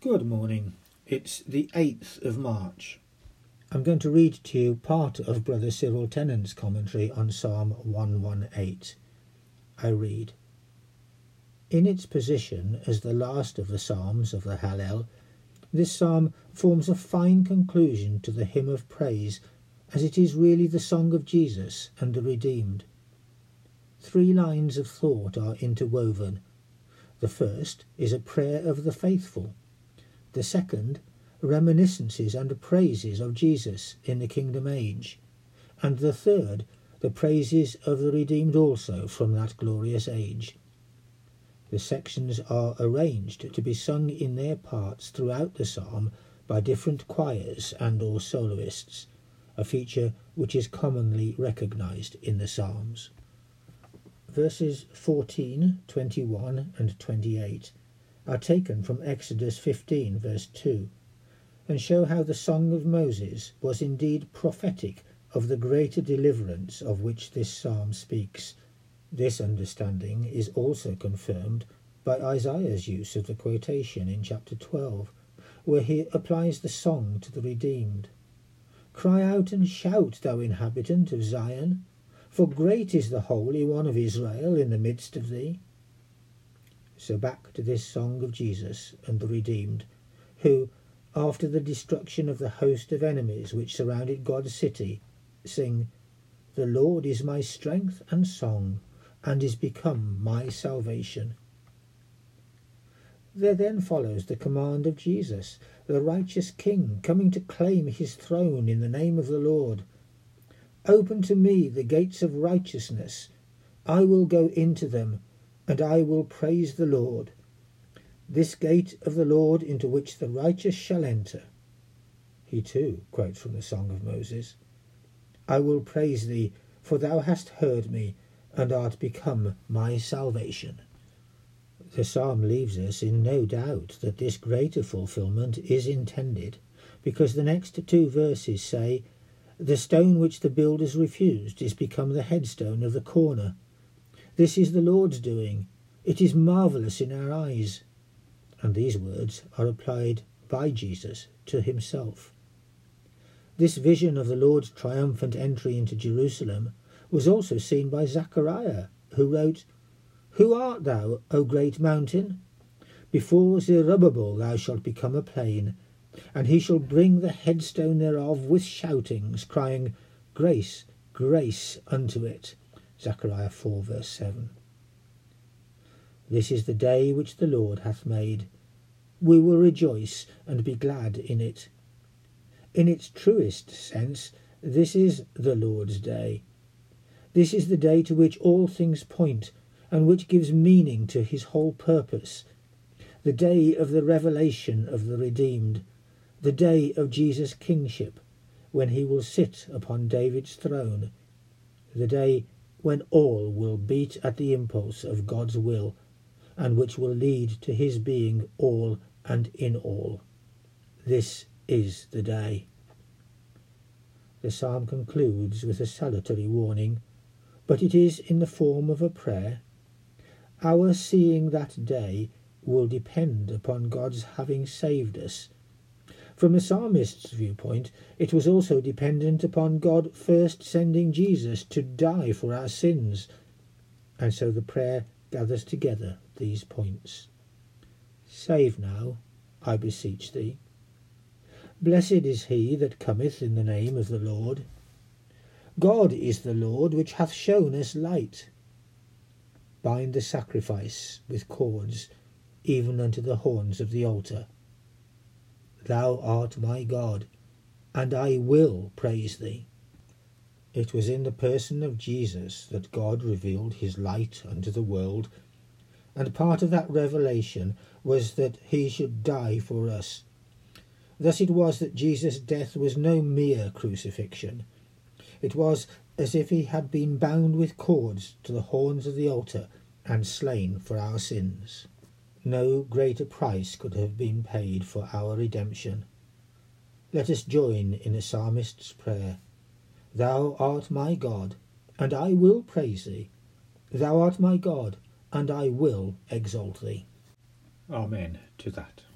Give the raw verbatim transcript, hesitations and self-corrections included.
Good morning. It's the eighth of March. I'm going to read to you part of Brother Cyril Tennant's commentary on Psalm one eighteen. I read, In its position as the last of the Psalms of the Hallel, this psalm forms a fine conclusion to the hymn of praise, as it is really the song of Jesus and the redeemed. Three lines of thought are interwoven. The first is a prayer of the faithful. The second, reminiscences and praises of Jesus in the kingdom age. And the third, the praises of the redeemed also from that glorious age. The sections are arranged to be sung in their parts throughout the psalm by different choirs and or soloists, a feature which is commonly recognised in the psalms. Verses fourteen, twenty-one and twenty-eight are taken from Exodus fifteen verse two, and show how the Song of Moses was indeed prophetic of the greater deliverance of which this psalm speaks. This understanding is also confirmed by Isaiah's use of the quotation in chapter twelve, where he applies the song to the redeemed. Cry out and shout, thou inhabitant of Zion, for great is the Holy One of Israel in the midst of thee. So back to this song of Jesus and the redeemed, who, after the destruction of the host of enemies which surrounded God's city, sing, The Lord is my strength and song, and is become my salvation. There then follows the command of Jesus, the righteous King, coming to claim his throne in the name of the Lord. Open to me the gates of righteousness. I will go into them, and I will praise the Lord. This gate of the Lord into which the righteous shall enter. He too quotes from the Song of Moses. I will praise thee, for thou hast heard me, and art become my salvation. The psalm leaves us in no doubt that this greater fulfilment is intended, because the next two verses say, The stone which the builders refused is become the headstone of the corner. This is the Lord's doing. It is marvellous in our eyes. And these words are applied by Jesus to himself. This vision of the Lord's triumphant entry into Jerusalem was also seen by Zechariah, who wrote, Who art thou, O great mountain? Before Zerubbabel thou shalt become a plain, and he shall bring the headstone thereof with shoutings, crying, Grace, grace unto it. Zechariah four verse seven. This is the day which the Lord hath made. We will rejoice and be glad in it. In its truest sense, this is the Lord's day. This is the day to which all things point, and which gives meaning to his whole purpose. The day of the revelation of the redeemed, the day of Jesus' kingship, when he will sit upon David's throne, the day when all will beat at the impulse of God's will, and which will lead to his being all and in all. This is the day. The psalm concludes with a salutary warning, but it is in the form of a prayer. Our seeing that day will depend upon God's having saved us. From the psalmist's viewpoint, it was also dependent upon God first sending Jesus to die for our sins, and so the prayer gathers together these points. Save now, I beseech thee. Blessed is he that cometh in the name of the Lord. God is the Lord which hath shown us light. Bind the sacrifice with cords, even unto the horns of the altar. Thou art my God, and I will praise thee. It was in the person of Jesus that God revealed his light unto the world, and part of that revelation was that he should die for us. Thus it was that Jesus' death was no mere crucifixion. It was as if he had been bound with cords to the horns of the altar and slain for our sins. No greater price could have been paid for our redemption. Let us join in the psalmist's prayer. Thou art my God, and I will praise thee. Thou art my God, and I will exalt thee. Amen to that.